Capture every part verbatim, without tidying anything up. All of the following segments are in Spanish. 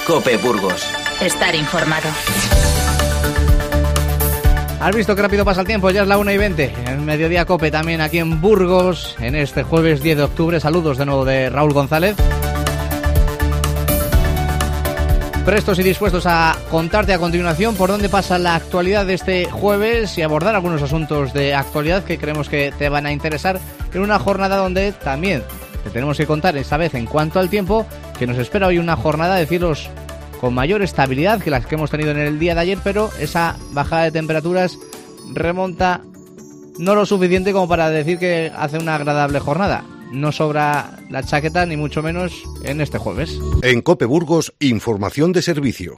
COPE Burgos. Estar informado. ¿Has visto qué rápido pasa el tiempo? Ya es la una y veinte. En Mediodía COPE también aquí en Burgos, en este jueves diez de octubre. Saludos de nuevo de Raúl González. Prestos y dispuestos a contarte a continuación por dónde pasa la actualidad de este jueves y abordar algunos asuntos de actualidad que creemos que te van a interesar en una jornada donde también te tenemos que contar esta vez en cuanto al tiempo, que nos espera hoy una jornada de cielos con mayor estabilidad que las que hemos tenido en el día de ayer, pero esa bajada de temperaturas remonta no lo suficiente como para decir que hace una agradable jornada. No sobra la chaqueta, ni mucho menos en este jueves. En COPE Burgos, información de servicio.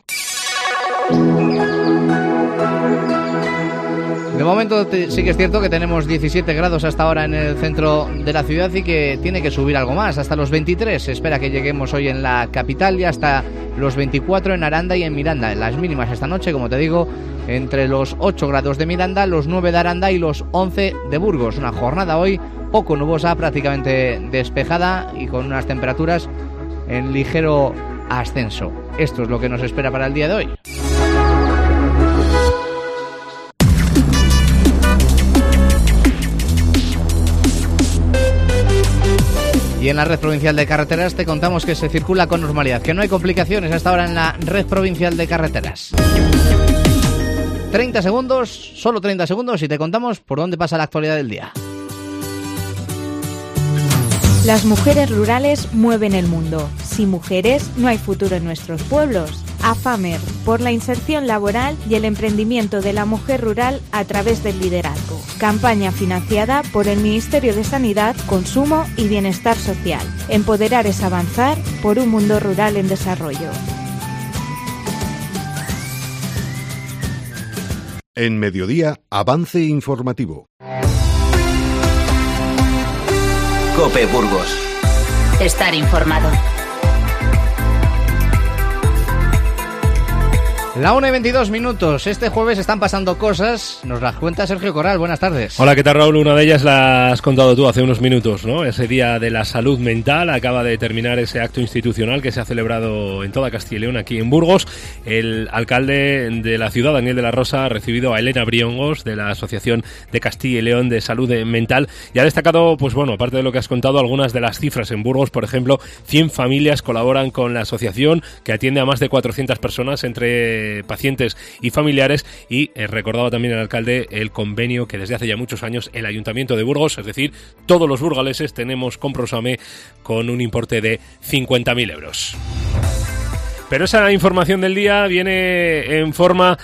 De momento te, sí que es cierto que tenemos diecisiete grados hasta ahora en el centro de la ciudad y que tiene que subir algo más, hasta los veintitrés. Se espera que lleguemos hoy en la capital y hasta los veinticuatro en Aranda y en Miranda. En las mínimas esta noche, como te digo, entre los ocho grados de Miranda, los nueve de Aranda y los once de Burgos. Una jornada hoy poco nubosa, prácticamente despejada y con unas temperaturas en ligero ascenso. Esto es lo que nos espera para el día de hoy. Y en la red provincial de carreteras te contamos que se circula con normalidad, que no hay complicaciones hasta ahora en la red provincial de carreteras. treinta segundos, solo treinta segundos y te contamos por dónde pasa la actualidad del día. Las mujeres rurales mueven el mundo. Sin mujeres no hay futuro en nuestros pueblos. AFAMER, por la inserción laboral y el emprendimiento de la mujer rural a través del liderazgo. Campaña financiada por el Ministerio de Sanidad, Consumo y Bienestar Social. Empoderar es avanzar por un mundo rural en desarrollo. En Mediodía, avance informativo. COPE Burgos. Estar informado. La una y veintidós minutos. Este jueves están pasando cosas. Nos las cuenta Sergio Corral. Buenas tardes. Hola, ¿qué tal, Raúl? Una de ellas la has contado tú hace unos minutos, ¿no? Ese Día de la Salud Mental. Acaba de terminar ese acto institucional que se ha celebrado en toda Castilla y León, aquí en Burgos. El alcalde de la ciudad, Daniel de la Rosa, ha recibido a Elena Briongos, de la Asociación de Castilla y León de Salud Mental, y ha destacado, pues bueno, aparte de lo que has contado, algunas de las cifras en Burgos. Por ejemplo, cien familias colaboran con la asociación, que atiende a más de cuatrocientas personas entre pacientes y familiares, y eh, recordaba también el alcalde el convenio que desde hace ya muchos años el Ayuntamiento de Burgos, es decir, todos los burgaleses, tenemos con Prosame con un importe de cincuenta mil euros. Pero esa información del día viene en forma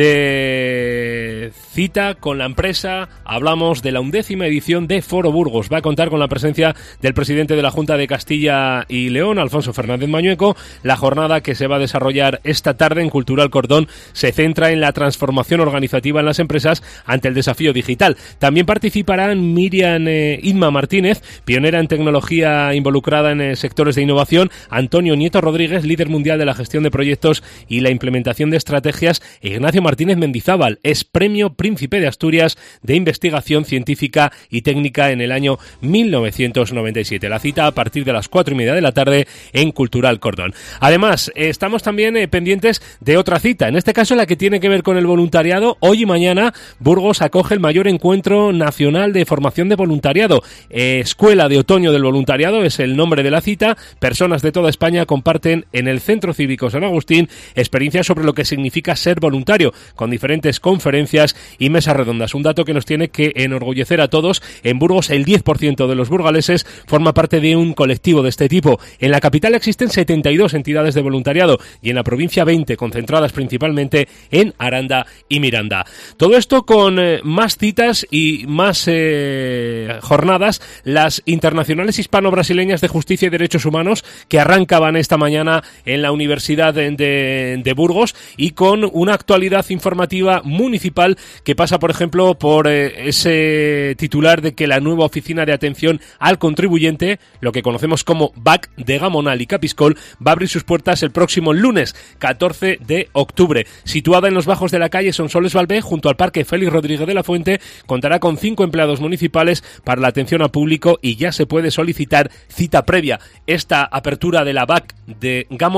de cita con la empresa. Hablamos de la undécima edición de Foro Burgos. Va a contar con la presencia del presidente de la Junta de Castilla y León, Alfonso Fernández Mañueco. La jornada, que se va a desarrollar esta tarde en Cultural Cordón, se centra en la transformación organizativa en las empresas ante el desafío digital. También participarán Miriam eh, Inma Martínez, pionera en tecnología involucrada en eh, sectores de innovación, Antonio Nieto Rodríguez, líder mundial de la gestión de proyectos y la implementación de estrategias, e Ignacio Martínez Mendizábal, es Premio Príncipe de Asturias de Investigación Científica y Técnica en el año mil novecientos noventa y siete. La cita a partir de las cuatro y media de la tarde en Cultural Cordón. Además, estamos también eh, pendientes de otra cita, en este caso la que tiene que ver con el voluntariado. Hoy y mañana Burgos acoge el mayor encuentro nacional de formación de voluntariado. Eh, Escuela de Otoño del Voluntariado es el nombre de la cita. Personas de toda España comparten en el Centro Cívico San Agustín experiencias sobre lo que significa ser voluntario, con diferentes conferencias y mesas redondas. Un dato que nos tiene que enorgullecer a todos. En Burgos, el diez por ciento de los burgaleses forma parte de un colectivo de este tipo. En la capital existen setenta y dos entidades de voluntariado y en la provincia veinte, concentradas principalmente en Aranda y Miranda. Todo esto con eh, más citas y más eh, jornadas, las internacionales hispano-brasileñas de justicia y derechos humanos, que arrancaban esta mañana en la Universidad de, de, de Burgos, y con una actualidad informativa municipal que pasa, por ejemplo, por eh, ese titular de que la nueva oficina de atención al contribuyente, lo que conocemos como B A C de Gamonal y Capiscol, va a abrir sus puertas el próximo lunes catorce de octubre. Situada en los bajos de la calle Sonsoles Valvé, junto al Parque Félix Rodríguez de la Fuente, contará con cinco empleados municipales para la atención al público y ya se puede solicitar cita previa. Esta apertura de la B A C de Gamonal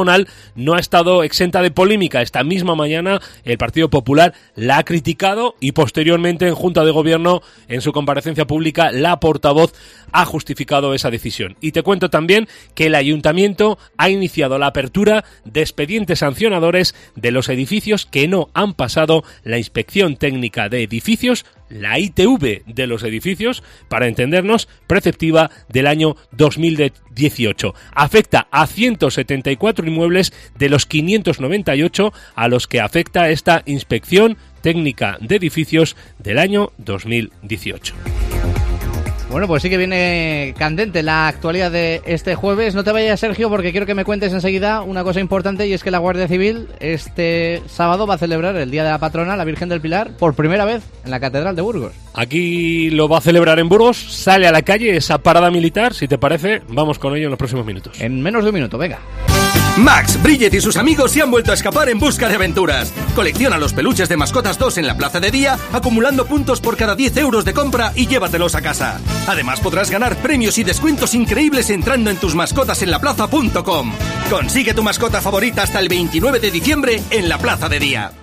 no ha estado exenta de polémica. Esta misma mañana el Partido Popular la ha criticado y posteriormente en Junta de Gobierno, en su comparecencia pública, la portavoz ha justificado esa decisión. Y te cuento también que el Ayuntamiento ha iniciado la apertura de expedientes sancionadores de los edificios que no han pasado la inspección técnica de edificios, la I T V de los edificios, para entendernos, preceptiva del año dos mil dieciocho. Afecta a ciento setenta y cuatro inmuebles de los quinientos noventa y ocho a los que afecta esta inspección técnica de edificios del año dos mil dieciocho. Bueno, pues sí que viene candente la actualidad de este jueves. No te vayas, Sergio, porque quiero que me cuentes enseguida una cosa importante, y es que la Guardia Civil este sábado va a celebrar el Día de la Patrona, la Virgen del Pilar, por primera vez en la Catedral de Burgos. Aquí lo va a celebrar en Burgos, sale a la calle esa parada militar. Si te parece, vamos con ello en los próximos minutos. En menos de un minuto, venga. Max, Bridget y sus amigos se han vuelto a escapar en busca de aventuras. Colecciona los peluches de Mascotas dos en la Plaza de Día, acumulando puntos por cada diez euros de compra y llévatelos a casa. Además podrás ganar premios y descuentos increíbles entrando en tus mascotas en la plaza punto com. Consigue tu mascota favorita hasta el veintinueve de diciembre en la Plaza de Día.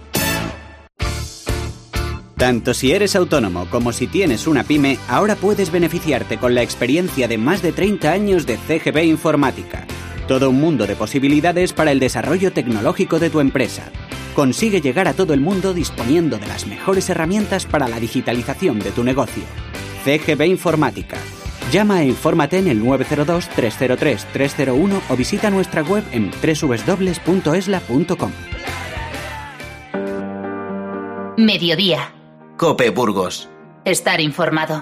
Tanto si eres autónomo como si tienes una pyme, ahora puedes beneficiarte con la experiencia de más de treinta años de C G B Informática. Todo un mundo de posibilidades para el desarrollo tecnológico de tu empresa. Consigue llegar a todo el mundo disponiendo de las mejores herramientas para la digitalización de tu negocio. C G B Informática. Llama e infórmate en el nueve cero dos, tres cero tres, tres cero uno o visita nuestra web en doble u doble u doble u punto esla punto com. Mediodía. COPE Burgos. Estar informado.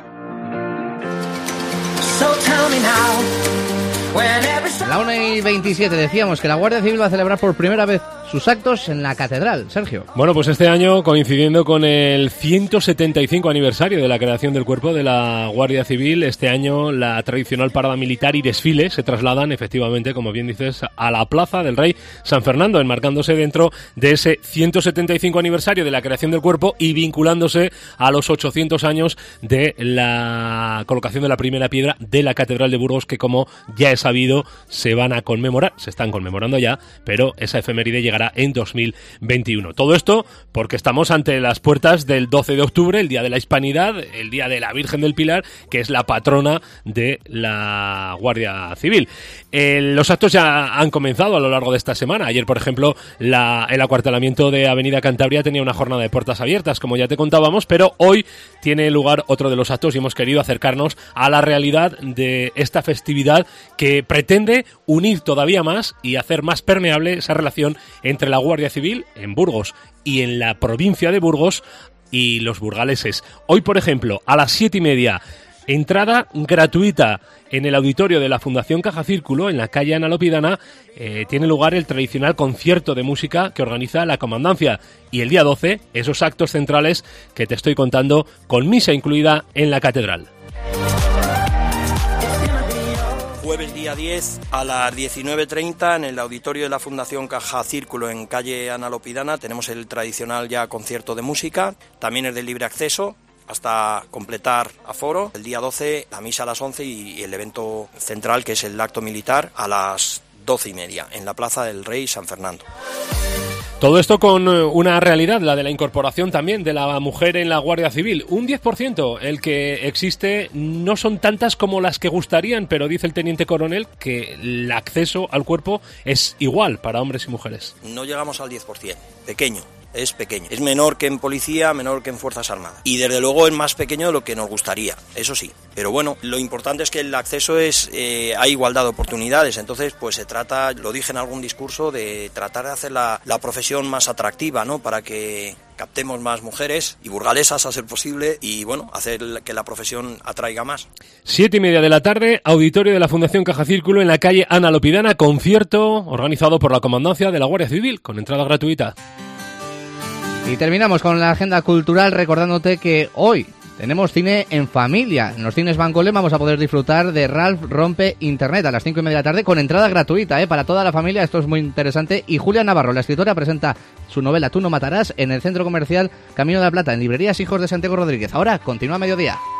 A la una y veintisiete decíamos que la Guardia Civil va a celebrar por primera vez sus actos en la Catedral. Sergio. Bueno, pues este año, coincidiendo con el ciento setenta y cinco aniversario de la creación del Cuerpo de la Guardia Civil, este año la tradicional parada militar y desfile se trasladan, efectivamente, como bien dices, a la Plaza del Rey San Fernando, enmarcándose dentro de ese ciento setenta y cinco aniversario de la creación del Cuerpo y vinculándose a los ochocientos años de la colocación de la primera piedra de la Catedral de Burgos, que, como ya es sabido, se van a conmemorar, se están conmemorando ya, pero esa efeméride llegará en dos mil veintiuno. Todo esto porque estamos ante las puertas del doce de octubre, el Día de la Hispanidad, el Día de la Virgen del Pilar, que es la patrona de la Guardia Civil. Eh, los actos ya han comenzado a lo largo de esta semana. Ayer, por ejemplo, la, el acuartelamiento de Avenida Cantabria tenía una jornada de puertas abiertas, como ya te contábamos, pero hoy tiene lugar otro de los actos y hemos querido acercarnos a la realidad de esta festividad que pretende unir todavía más y hacer más permeable esa relación entre la Guardia Civil en Burgos y en la provincia de Burgos y los burgaleses. Hoy, por ejemplo, a las siete y media, entrada gratuita en el auditorio de la Fundación Caja Círculo, en la calle Ana Lopidana, eh, tiene lugar el tradicional concierto de música que organiza la Comandancia. Y el día doce, esos actos centrales que te estoy contando, con misa incluida en la Catedral. Jueves día diez a las diecinueve treinta en el auditorio de la Fundación Caja Círculo en calle Ana Lopidana tenemos el tradicional ya concierto de música, también es de libre acceso hasta completar aforo. El día doce la misa a las once y el evento central, que es el acto militar, a las doce y media en la Plaza del Rey San Fernando. Todo esto con una realidad, la de la incorporación también de la mujer en la Guardia Civil. Un diez por ciento el que existe, no son tantas como las que gustarían, pero dice el teniente coronel que el acceso al cuerpo es igual para hombres y mujeres. No llegamos al diez por ciento, pequeño. Es pequeño, es menor que en policía, menor que en Fuerzas Armadas y desde luego es más pequeño de lo que nos gustaría, eso sí, pero bueno, lo importante es que el acceso es, eh, hay igualdad de oportunidades, entonces pues se trata, lo dije en algún discurso, de tratar de hacer la, la profesión más atractiva, ¿no? Para que captemos más mujeres y burgalesas a ser posible y bueno, hacer que la profesión atraiga más. Siete y media de la tarde, auditorio de la Fundación Caja Círculo en la calle Ana Lopidana, concierto organizado por la Comandancia de la Guardia Civil con entrada gratuita. Y terminamos con la agenda cultural recordándote que hoy tenemos cine en familia. En los cines Bancolem vamos a poder disfrutar de Ralph Rompe Internet a las cinco y media de la tarde con entrada gratuita, ¿eh? Para toda la familia. Esto es muy interesante. Y Julia Navarro, la escritora, presenta su novela Tú no matarás en el Centro Comercial Camino de la Plata, en librerías Hijos de Santiago Rodríguez. Ahora continúa Mediodía.